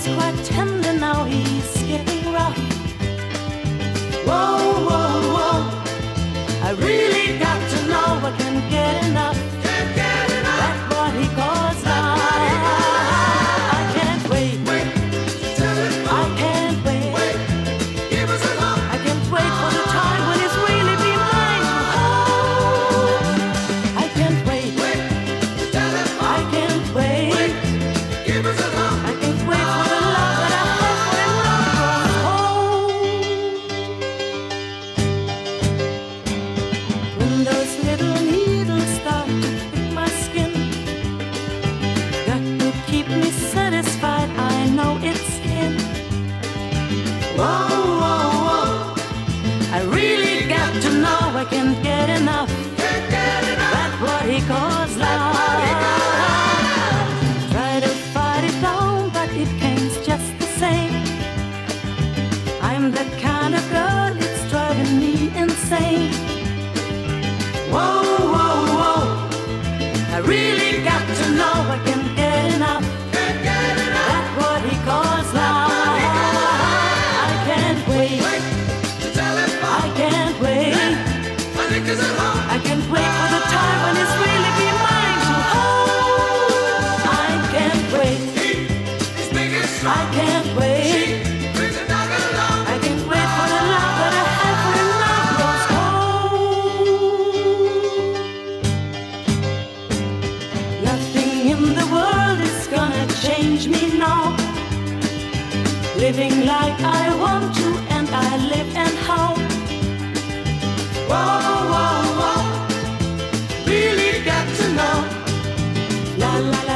was quite tender, now he's getting rough. Whoa, whoa, whoa, I really got to know I can't get enough. That's what he calls love. I can't wait. I can't wait. I can't wait for the time when it's really be mine to hold. I can't wait. I can't wait. I can't wait for the love that I have when love grows old. When those little needles start to prick my skin, got to keep me satisfied, I know it's him. Whoa, whoa, whoa, I really got to know I can't get enough. That's what he calls love. Try to fight it down, but it came just the same. I'm the kind of girl, it's driving me insane. Whoa, whoa, whoa, I really got to know I can't get enough. That's what he calls love. I can't wait. I can't wait. I can't wait for the time when it's really be mine to hold. I can't wait. I can't wait. I can't wait for the love that I have when love grows cold. Nothing in the world is gonna change me now. Living like I want to, and I live and how. Whoa, whoa, whoa, really got to know. La la la.